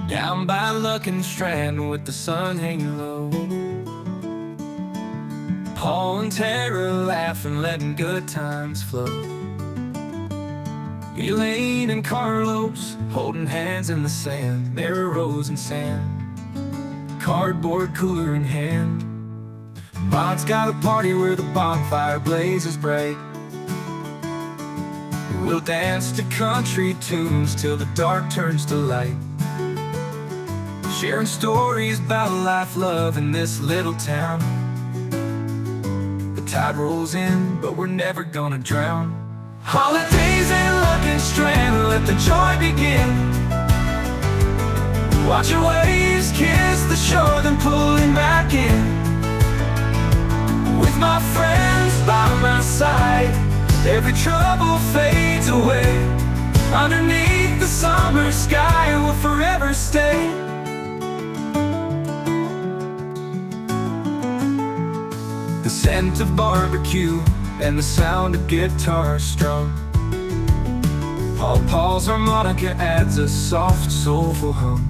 Down by Luckin Strand with the sun hanging low, Paul and Tara laughing, letting good times flow. Elaine and Carlos holding hands in the sand. There are rows and sand, cardboard cooler in hand. Bob's got a party where the bonfire blazes bright. We'll dance to country tunes till the dark turns to light, sharing stories about life, love in this little town. The tide rolls in, but we're never gonna drown. Holidays in Luckin Strand, let the joy begin. Watch your waves kiss the shore, then pulling back in. With my friends by my side, every trouble fades away. Underneath the summer sky, we'll forever stay. The scent of barbecue and the sound of guitars strung. Paul's harmonica adds a soft, soulful hum.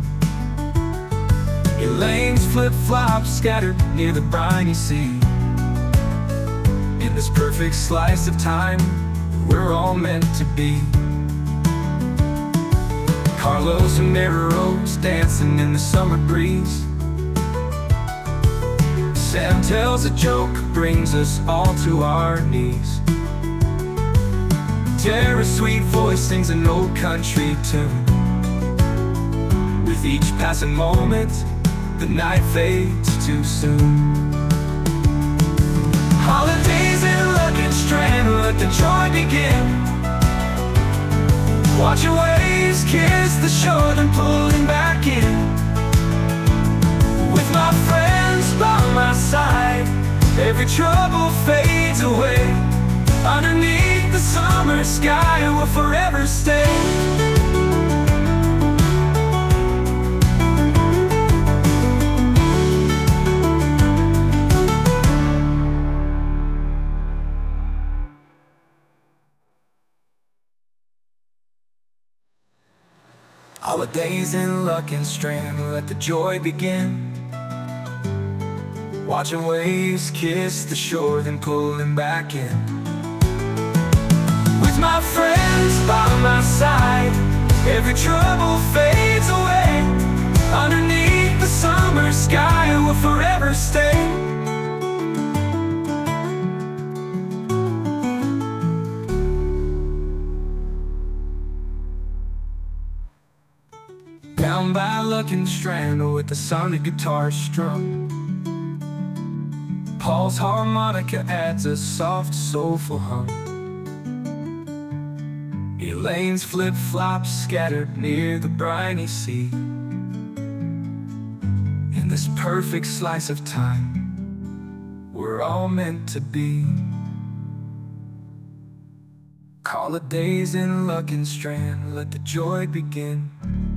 Elaine's flip-flops scattered near the briny sea. In this perfect slice of time, we're all meant to be. Carlos and Rose dancing in the summer breeze. Sam tells a joke, brings us all to our knees. Tara's sweet voice sings an old country tune. With each passing moment, the night fades too soon. Holidays in Luckin Strand, let the joy begin. Watch your waves kiss the shore, then pulling back in. With my friends by my side, every trouble fades away. Underneath the summer sky, we'll forever stay. Holidays in Luckin Strand, let the joy begin. Watching waves kiss the shore, then pulling back in. With my friends by my side, every trouble fades away. Underneath the summer sky, we'll forever stay. Down by Luckin Strand with the sound of guitars strung. Paul's harmonica adds a soft, soulful hum. Elaine's flip-flops scattered near the briny sea. In this perfect slice of time, we're all meant to be. Holidays in Luckin Strand, let the joy begin.